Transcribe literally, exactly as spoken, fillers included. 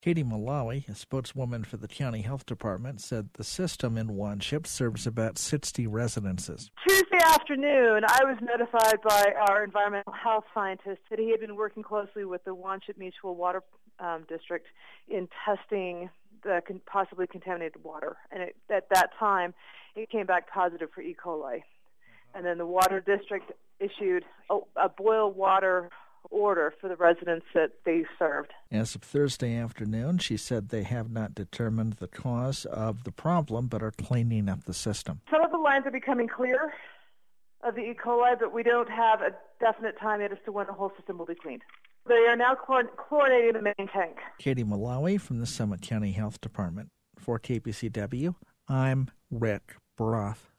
Katie Malawi, a spokeswoman for the county health department, said the system in Wanship serves about sixty residences. Tuesday afternoon, I was notified by our environmental health scientist that he had been working closely with the Wanship Mutual Water um, District in testing the con- possibly contaminated water. And it, at that time, it came back positive for E. coli. Uh-huh. And then the water district issued a, a boil water order for the residents that they served. As of Thursday afternoon, she said they have not determined the cause of the problem but are cleaning up the system. Some of the lines are becoming clear of the E. coli, but we don't have a definite time yet as to when the whole system will be cleaned. They are now chlor- chlorinating the main tank. Katie Malawi from the Summit County Health Department. For K P C W, I'm Rick Broth.